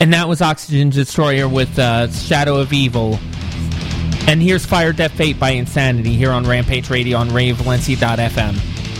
And that was Oxygen Destroyer with Shadow of Evil. And here's Fire, Death, Fate by Insanity here on Rampage Radio on RadioValencia.fm.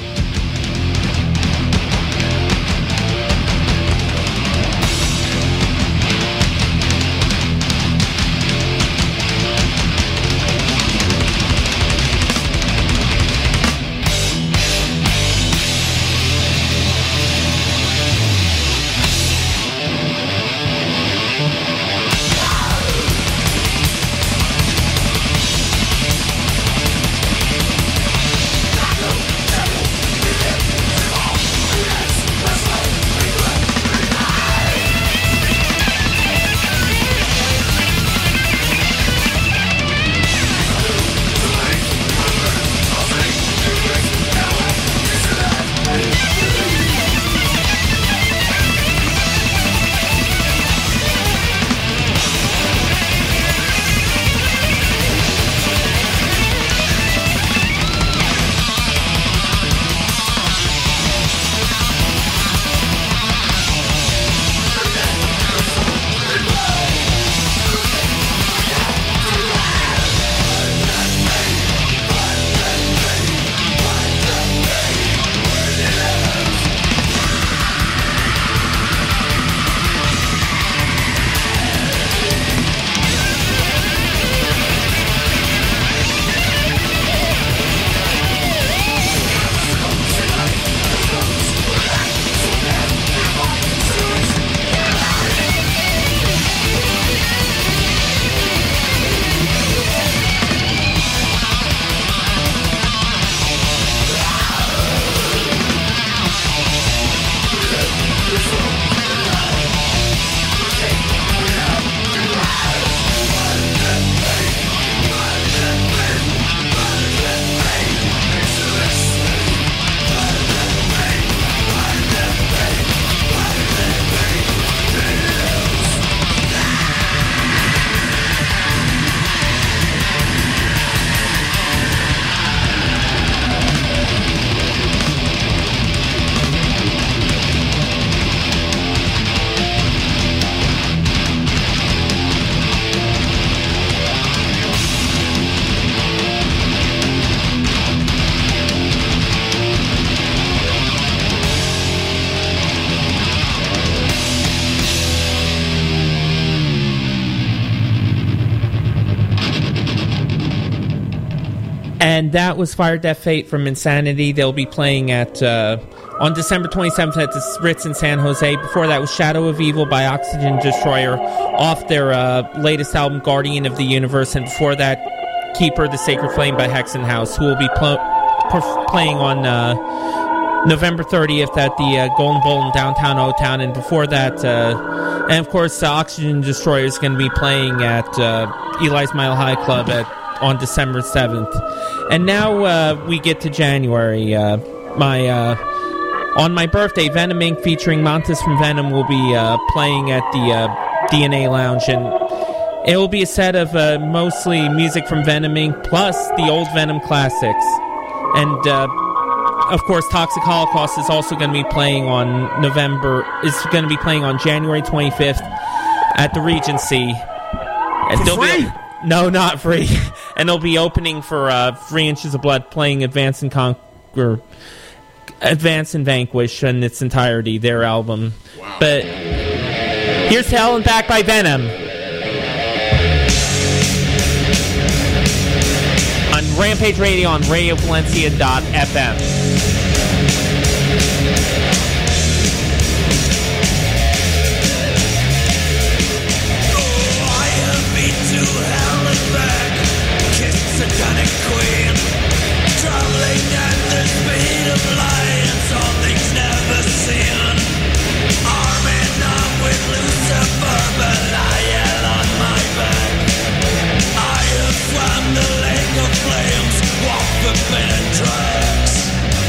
And that was Fire, Death, Fate from Insanity. They'll be playing at on December 27th at the Ritz in San Jose. Before that was Shadow of Evil by Oxygen Destroyer off their latest album, Guardian of the Universe. And before that, Keeper, the Sacred Flame by Hexenhaus, who will be playing on November 30th at the Golden Bowl in downtown O-Town. And before that, and of course, Oxygen Destroyer is going to be playing at Eli's Mile High Club on December 7th. And now we get to January. On my birthday, Venom Inc. featuring Montes from Venom will be playing at the DNA Lounge, and it will be a set of mostly music from Venom Inc. plus the old Venom classics. And of course, Toxic Holocaust is also going to be playing on January 25th at the Regency. And for free? No, not free. And they'll be opening for 3 Inches of Blood, playing Advance and Vanquish in its entirety, their album. Wow. But here's Hell and Back by Venom on Rampage Radio on RadioValencia.fm. Satanic queen, traveling at the speed of light, and saw things never seen. Arming up with Lucifer, but I yell on my back. I have swam the lake of flames, walked forbidden tracks.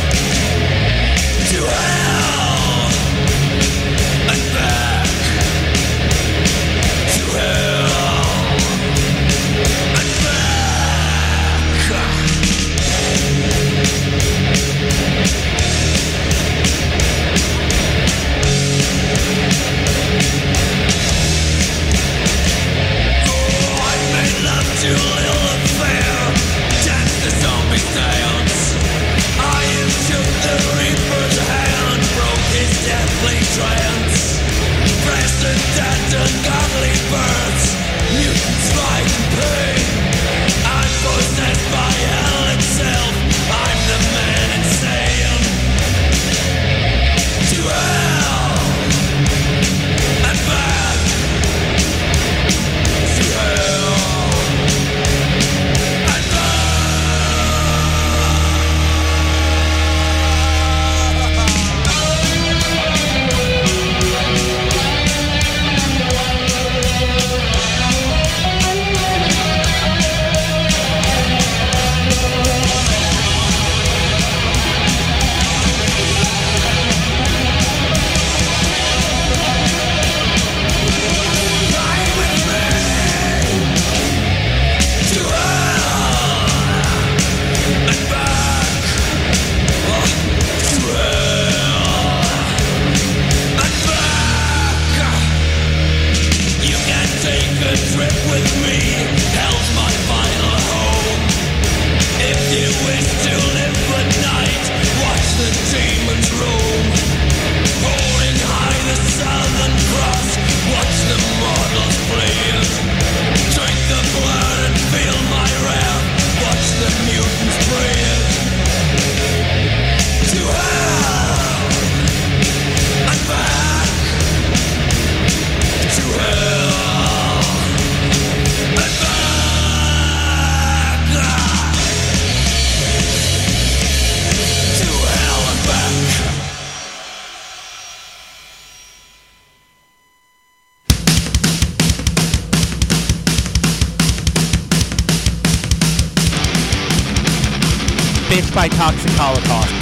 Bitch by Toxic Holocaust.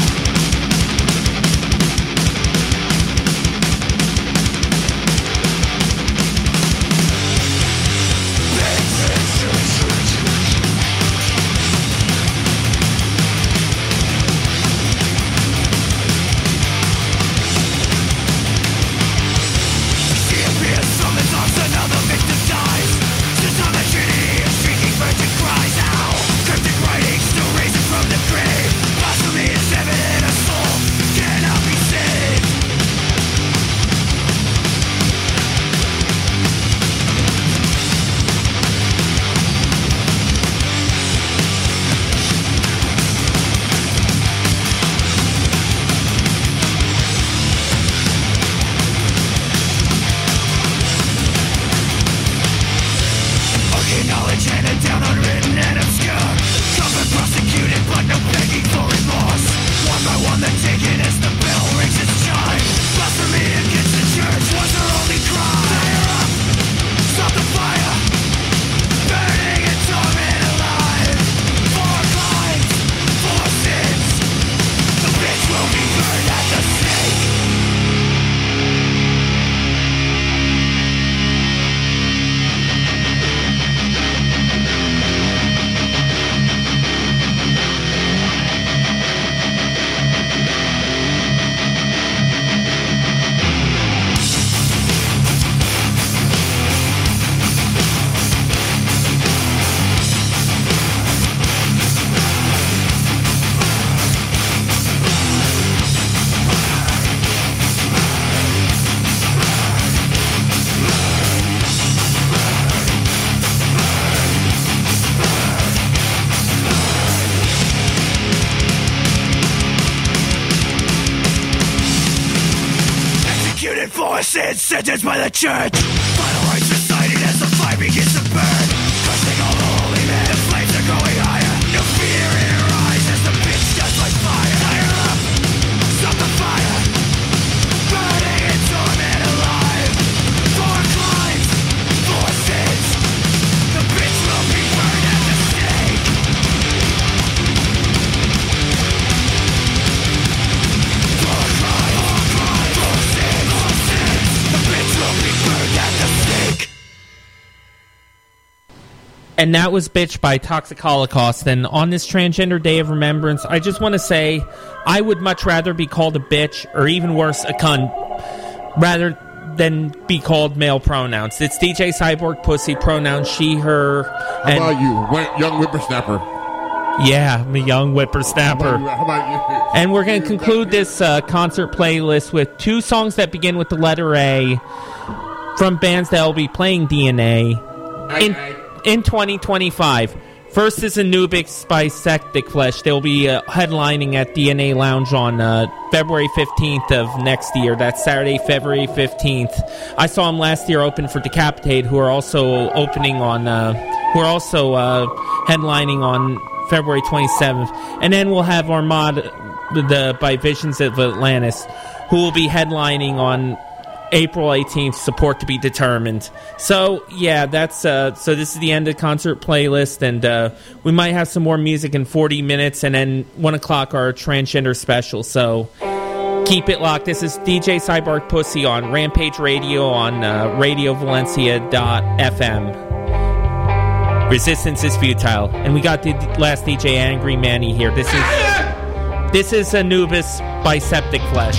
Sentenced by the church. Final rights society as the fire begins to burn. Crushing all the holy men. The flames are growing higher. No fear in her eyes as the bitch just like fire. Light her up. Stop the fire. Burning in torment alive. For crimes. For sins. The bitch will be burned at the stake. For crimes. For sins. For sins. The bitch will be burned at the stake. And that was Bitch by Toxic Holocaust. And on this Transgender Day of Remembrance, I just want to say I would much rather be called a bitch, or even worse, a cunt, rather than be called male pronouns. It's DJ Cyborg Pussy, pronouns she, her. How about you? Young whippersnapper. Yeah, I'm a young whippersnapper. How about you? And we're going to conclude this concert playlist with two songs that begin with the letter A from bands that will be playing DNA in 2025. First is Anubis by Septic Flesh. They'll be headlining at DNA Lounge on February 15th of next year. That's Saturday, February 15th. I saw them last year open for Decapitate, who are also opening on, headlining on February 27th. And then we'll have Armada by Visions of Atlantis, who will be headlining on April 18th, support to be determined. So, yeah, that's so this is the end of the concert playlist, and we might have some more music in 40 minutes, and then 1 o'clock our transgender special. So keep it locked. This is DJ Cyborg Pussy on Rampage Radio on RadioValencia.fm. Resistance is futile. And we got the last DJ Angry Manny here. This is Anubis by Septic Flesh.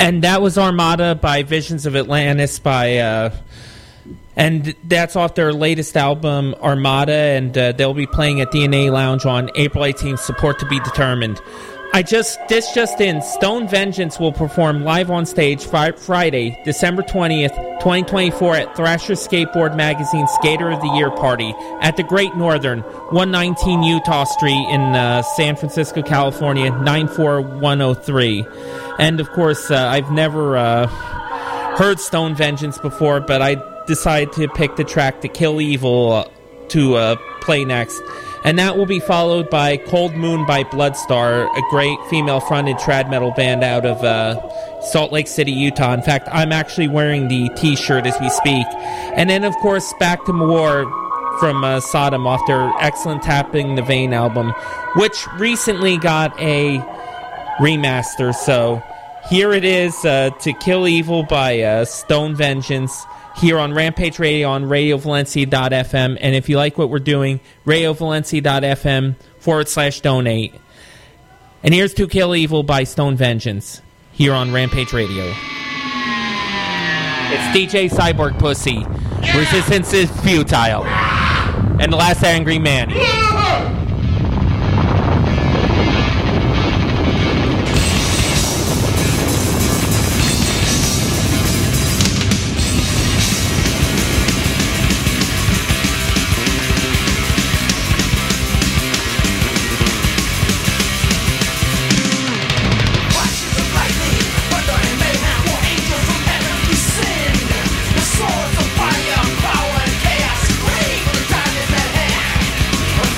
And that was Armada by Visions of Atlantis and that's off their latest album, Armada, and they'll be playing at DNA Lounge on April 18th. Support to be determined. This just in, Stone Vengeance will perform live on stage Friday, December 20th, 2024 at Thrasher Skateboard Magazine Skater of the Year Party at the Great Northern, 119 Utah Street in San Francisco, California, 94103. And of course, I've never heard Stone Vengeance before, but I decided to pick the track To Kill Evil to play next. And that will be followed by Cold Moon by Bloodstar, a great female-fronted trad metal band out of Salt Lake City, Utah. In fact, I'm actually wearing the T-shirt as we speak. And then, of course, Back to War from Sodom off their excellent Tapping the Vein album, which recently got a remaster. So here it is, To Kill Evil by Stone Vengeance, here on Rampage Radio on RadioValencia.fm. And if you like what we're doing, RadioValencia.fm/donate. And here's To Kill Evil by Stone Vengeance, here on Rampage Radio. It's DJ Cyborg Pussy. Resistance is futile. And the Last Angry Man. Swords of fire, power, and chaos, reign for the time is at hand.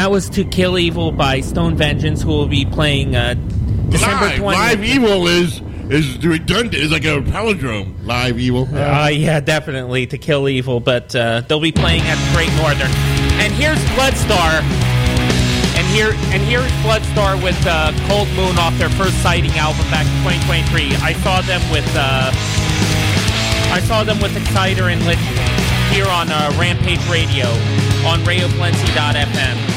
that was To Kill Evil by Stone Vengeance, who will be playing December 20th. Live Evil is redundant. It's like a palindrome. Live Evil. Yeah, definitely To Kill Evil, but they'll be playing at Great Northern. And here's Bloodstar. And here's Bloodstar with Cold Moon off their first Sighting album back in 2023. I saw them with Exciter and Lich here on Rampage Radio on RadioValencia.fm.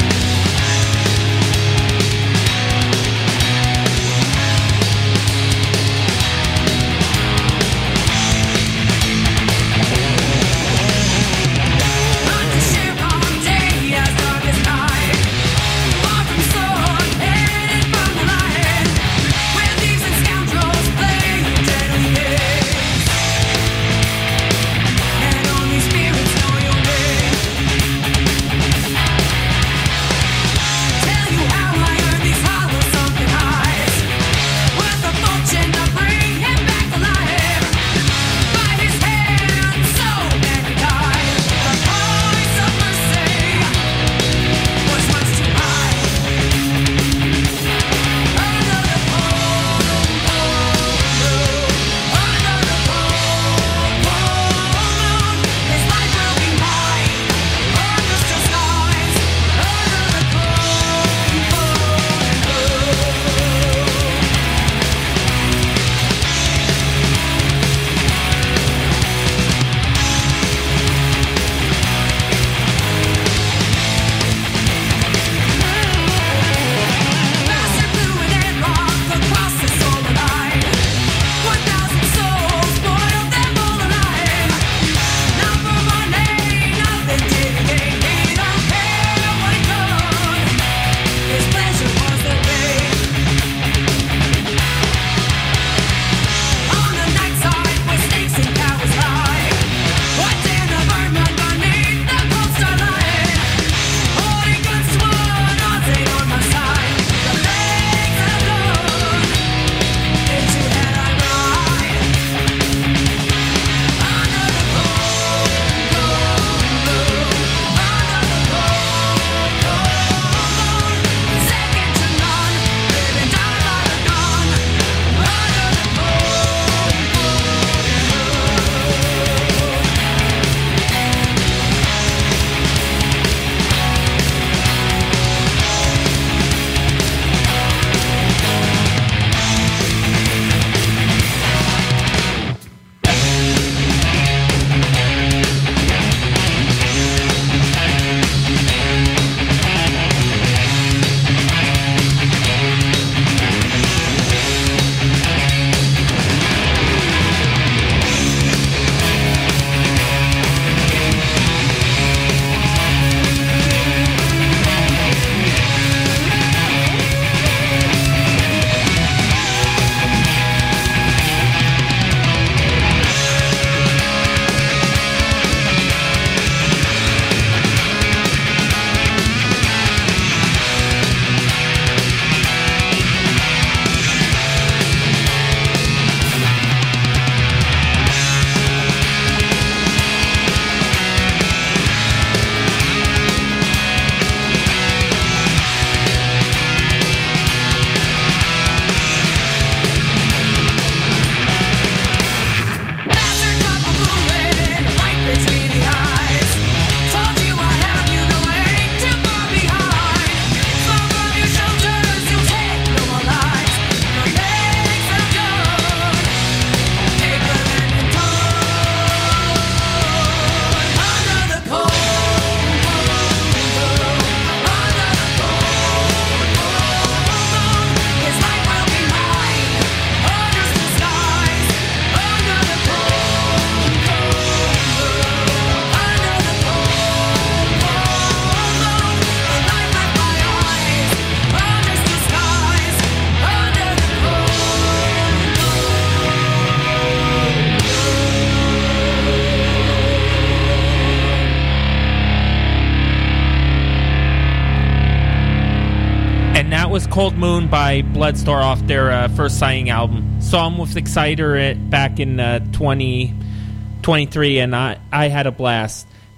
was Cold Moon by Bloodstar off their first Sighting album. Saw them with Exciter back in 2023, and I had a blast.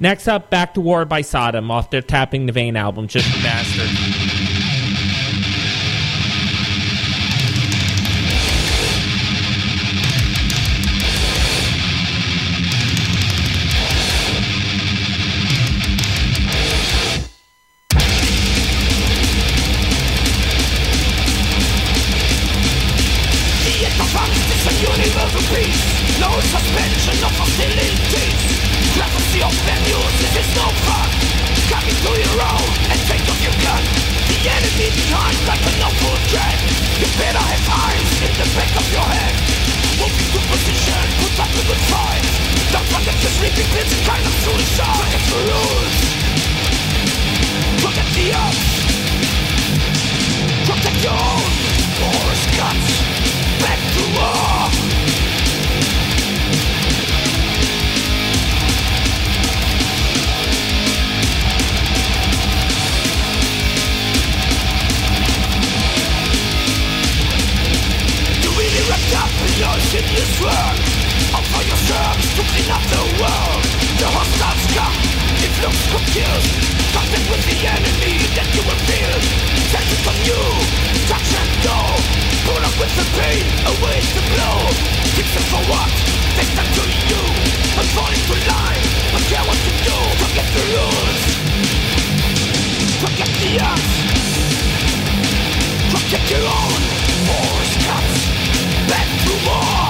Next up, Back to War by Sodom off their Tapping the Vein album, just remastered. Universal peace, no suspension of hostilities. Legacy of venues, this is no fun. Come into your own and take off your gun. The enemy behind like an awful dread. You better have eyes in the back of your head. Move into position, put up a good fight. Don't forget the sleeping pills, kind of suicide. Forget the rules, forget the odds. Protect your own forest guts. Back to war. You really wrapped up in your insidious work. Offer yourself to clean up the world. The hostiles come, it looks confused. Contact with the enemy that you will feel. Set it on you, touch and go. Pull up with the pain, away the blow. Fix it for what? Take them to you. And fall into line, don't care what to do. Forget the rules, forget the odds. Protect your own forest cuts. Back to war.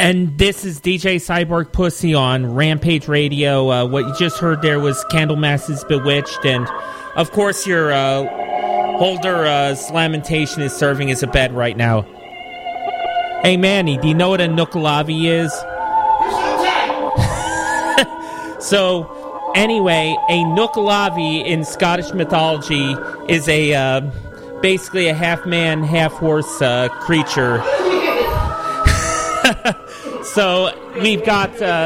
And this is DJ Cyborg Pussy on Rampage Radio. What you just heard there was Candlemasses Bewitched. And, of course, your Holder's lamentation is serving as a bed right now. Hey, Manny, do you know what a Nukkalavi is? So, anyway, a Nukkalavi in Scottish mythology is a basically a half-man, half-horse creature. So, we've got...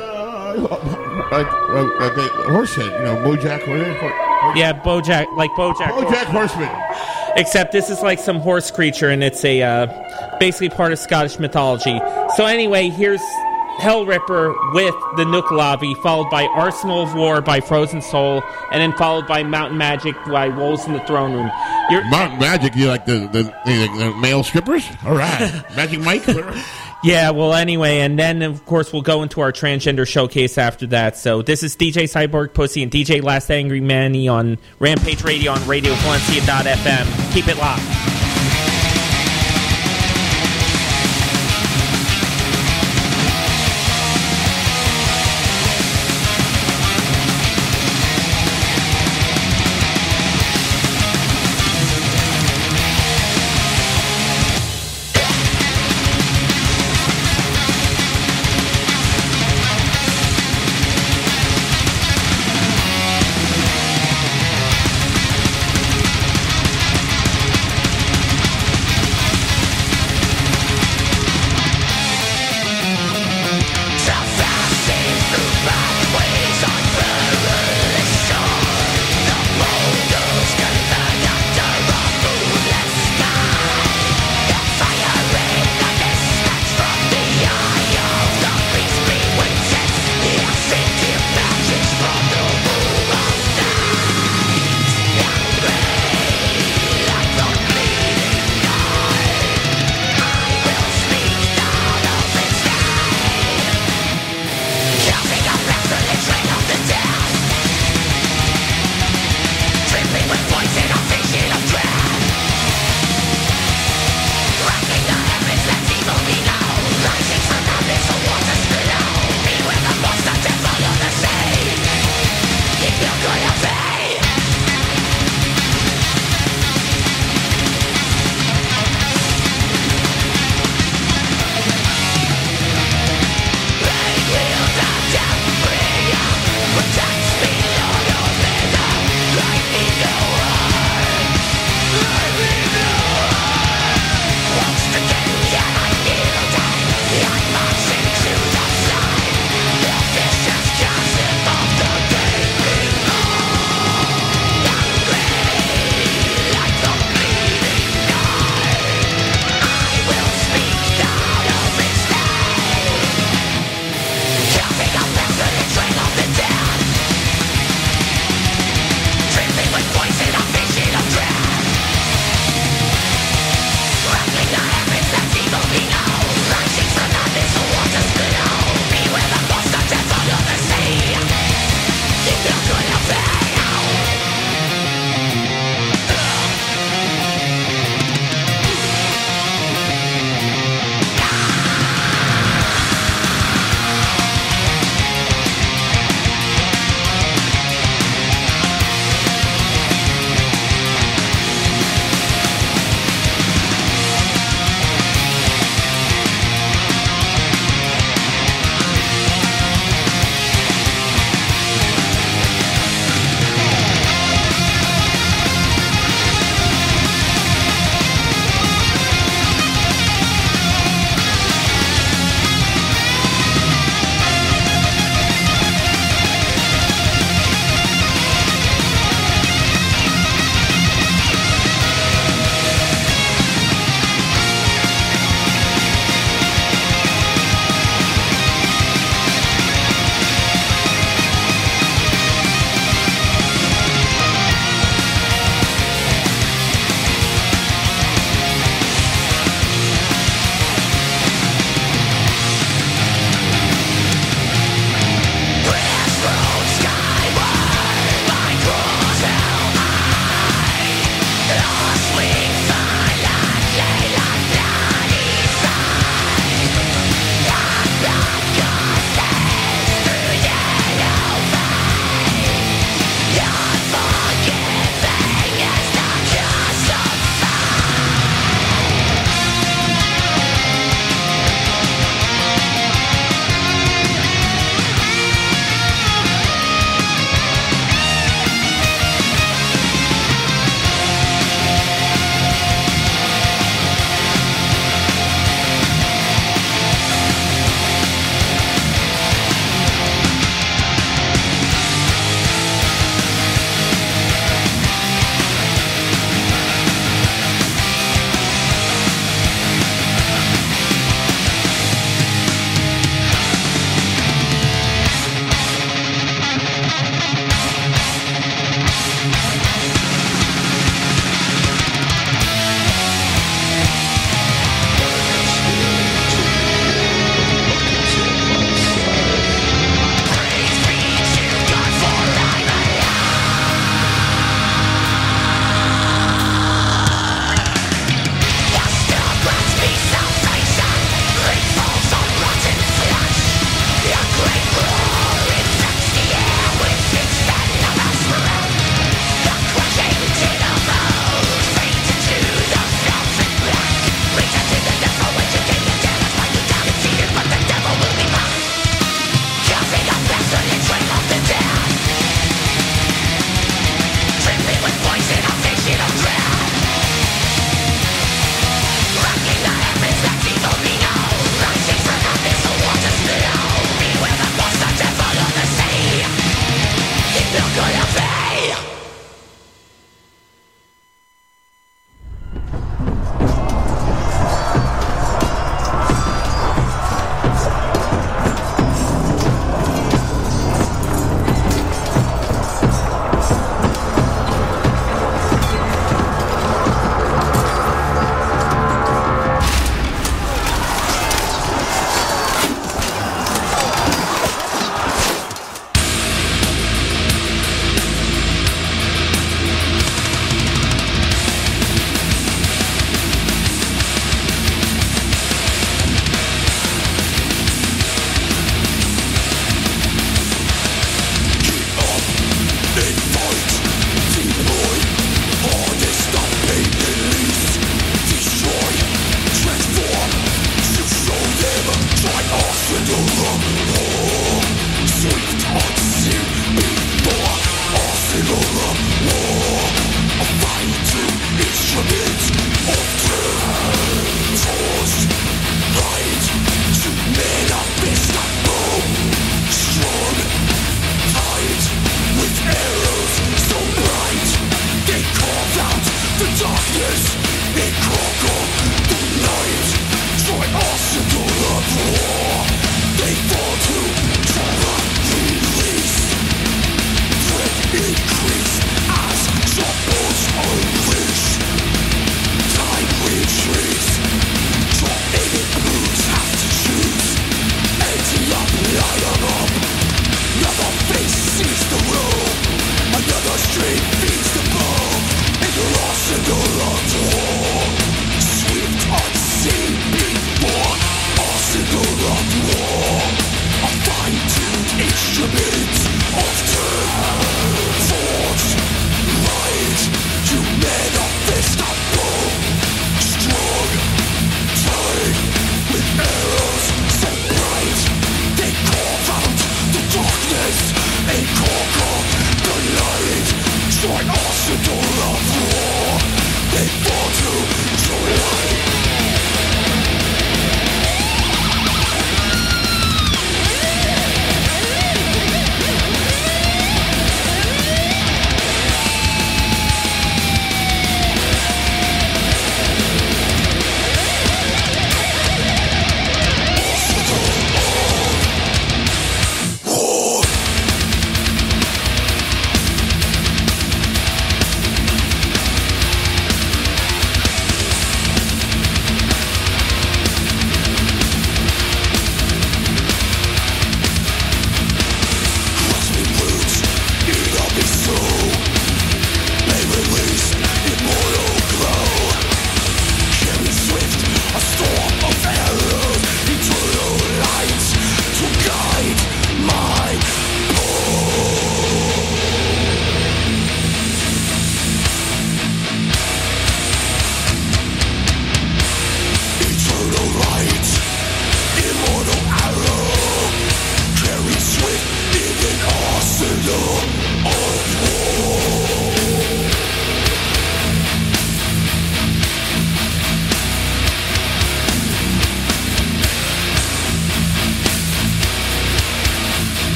Horsehead, Bojack Horseman. Yeah, Bojack, like Bojack Horseman. Except this is like some horse creature, and it's a basically part of Scottish mythology. So anyway, here's Hell Ripper with the Nukkalavi, followed by Arsenal of War by Frozen Soul, and then followed by Mountain Magic by Wolves in the Throne Room. Mountain Magic, you like the male strippers? All right. Magic Mike? Yeah, well, anyway, and then, of course, we'll go into our transgender showcase after that. So this is DJ Cyborg Pussy and DJ Last Angry Manny on Rampage Radio on RadioValencia.fm. Keep it locked.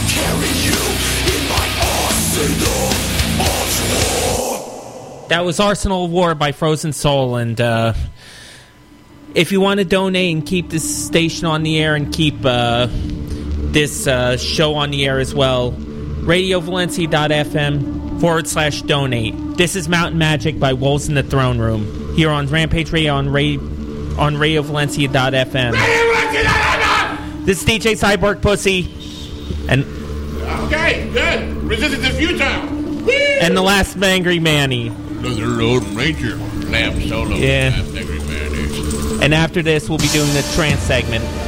That was Arsenal of War by Frozen Soul, and if you want to donate and keep this station on the air and keep this show on the air as well, RadioValencia.fm/donate. This is Mountain Magic by Wolves in the Throne Room here on Rampage Radio on RadioValencia.fm. This is DJ Cyborg Pussy, and okay, good. Resistance is futile. And the Last Angry Manny. Another Lone Ranger, Lamb Solo. Yeah. Last Angry Manny. And after this, we'll be doing the trance segment.